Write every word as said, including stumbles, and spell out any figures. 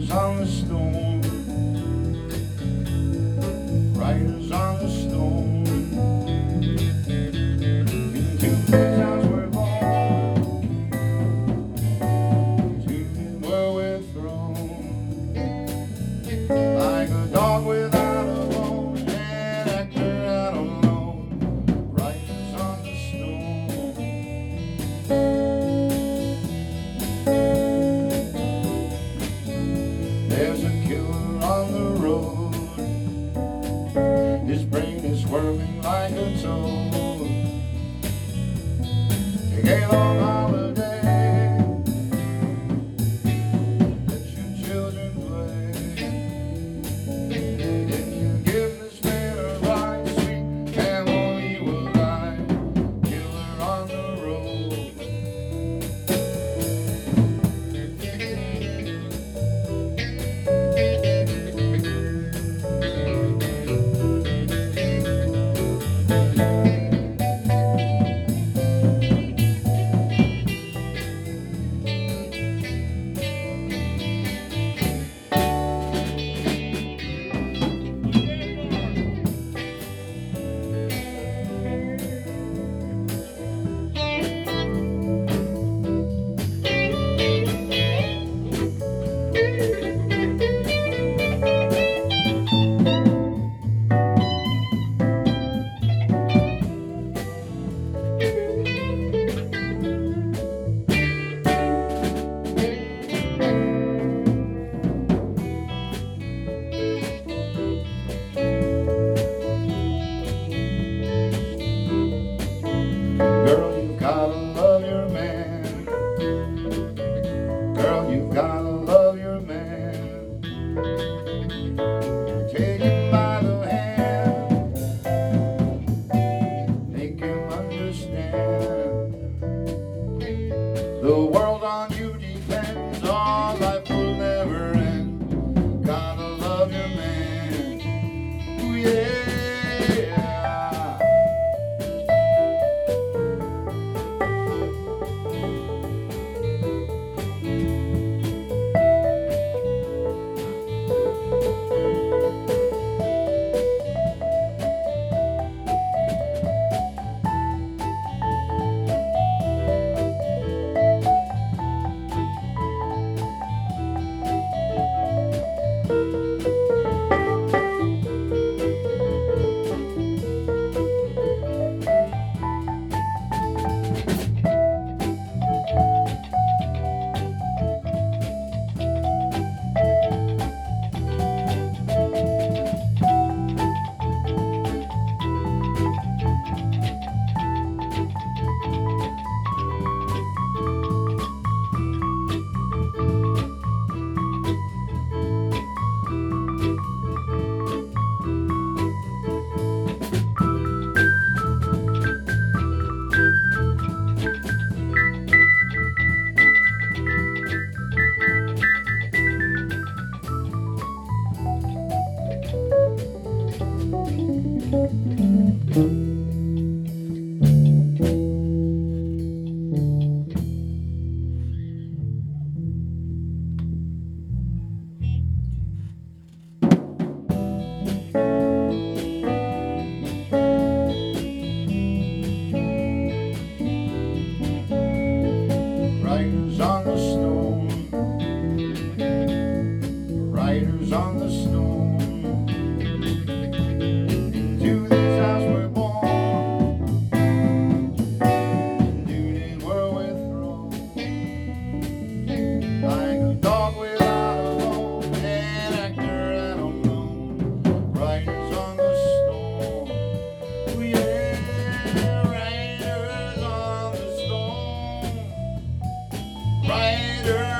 Riders on the storm, riders on the storm. Into his house we're born, to him were we thrown. Like a dog without a bone, an actor out alone. Riders on the storm. There's a killer on the road. His brain is swerving like a toad. Take a long holiday. Let your children play. Can you give this man a ride? Sweet camel, he will ride. Killer on the road. Girl, you gotta love your man. Girl, you gotta love your man. Take him by the hand, make him understand. The world on you depends, all life will never end. Gotta love your man. Ooh, yeah. Riders on the storm, riders on the storm. Into this house we're born, into it were we thrown. Like a dog without a bone, an actor out alone. Riders on the storm, oh yeah, riders on the storm. Riders